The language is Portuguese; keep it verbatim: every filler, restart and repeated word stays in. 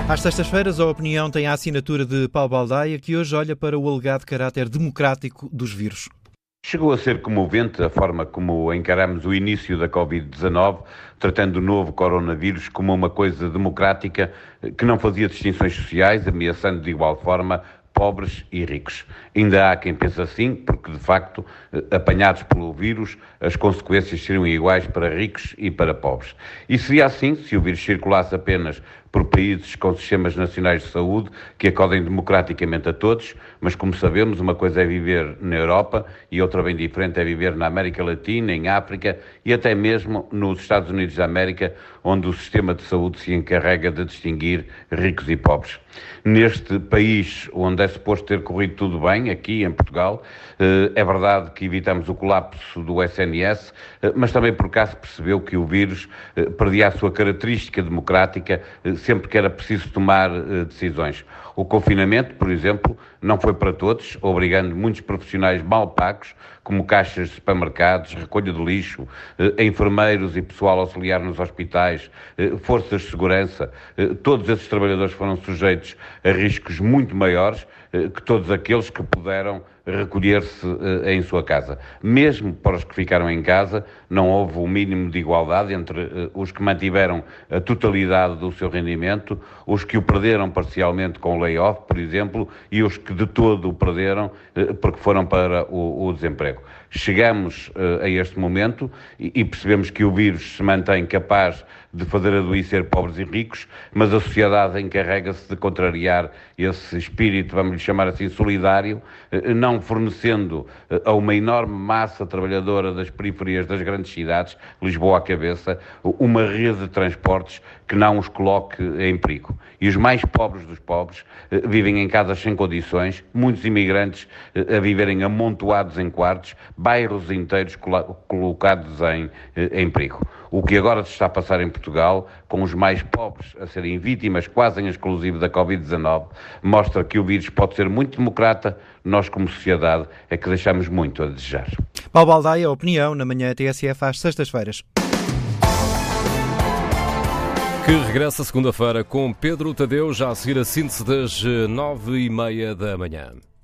Às sextas-feiras, a opinião tem a assinatura de Paulo Baldaia, que hoje olha para o alegado caráter democrático dos vírus. Chegou a ser comovente a forma como encaramos o início da covid dezanove, tratando o novo coronavírus como uma coisa democrática que não fazia distinções sociais, ameaçando de igual forma pobres e ricos. Ainda há quem pense assim, porque de facto, apanhados pelo vírus, as consequências seriam iguais para ricos e para pobres. E seria assim se o vírus circulasse apenas por países com sistemas nacionais de saúde que acodem democraticamente a todos, mas como sabemos, uma coisa é viver na Europa e outra bem diferente é viver na América Latina, em África e até mesmo nos Estados Unidos da América, onde o sistema de saúde se encarrega de distinguir ricos e pobres. Neste país, onde é suposto ter corrido tudo bem, aqui em Portugal, é verdade que evitamos o colapso do S N S, mas também por cá se percebeu que o vírus perdia a sua característica democrática sempre que era preciso tomar uh, decisões. O confinamento, por exemplo, não foi para todos, obrigando muitos profissionais mal pagos, como caixas de supermercados, recolha de lixo, uh, enfermeiros e pessoal auxiliar nos hospitais, uh, forças de segurança. Uh, todos esses trabalhadores foram sujeitos a riscos muito maiores uh, que todos aqueles que puderam recolher-se uh, em sua casa. Mesmo para os que ficaram em casa, não houve o mínimo de igualdade entre uh, os que mantiveram a totalidade do seu rendimento, os que o perderam parcialmente com o layoff, por exemplo, e os que de todo o perderam uh, porque foram para o, o desemprego. Chegamos uh, a este momento e, e percebemos que o vírus se mantém capaz de fazer adoecer pobres e ricos, mas a sociedade encarrega-se de contrariar esse espírito, vamos lhe chamar assim, solidário, uh, não fornecendo uh, a uma enorme massa trabalhadora das periferias das grandes cidades, Lisboa à cabeça, uma rede de transportes que não os coloque em perigo. E os mais pobres dos pobres uh, vivem em casas sem condições, muitos imigrantes uh, a viverem amontoados em quartos, bairros inteiros colo- colocados em, uh, em perigo. O que agora se está a passar em Portugal, com os mais pobres a serem vítimas quase em exclusivo da covid dezanove, mostra que o vírus pode ser muito democrata, nós como sociedade é que deixamos muito a desejar. Paulo Baldaia, a opinião, na manhã T S F às sextas-feiras. Que regressa segunda-feira com Pedro Tadeu, já a seguir a síntese das nove e meia da manhã.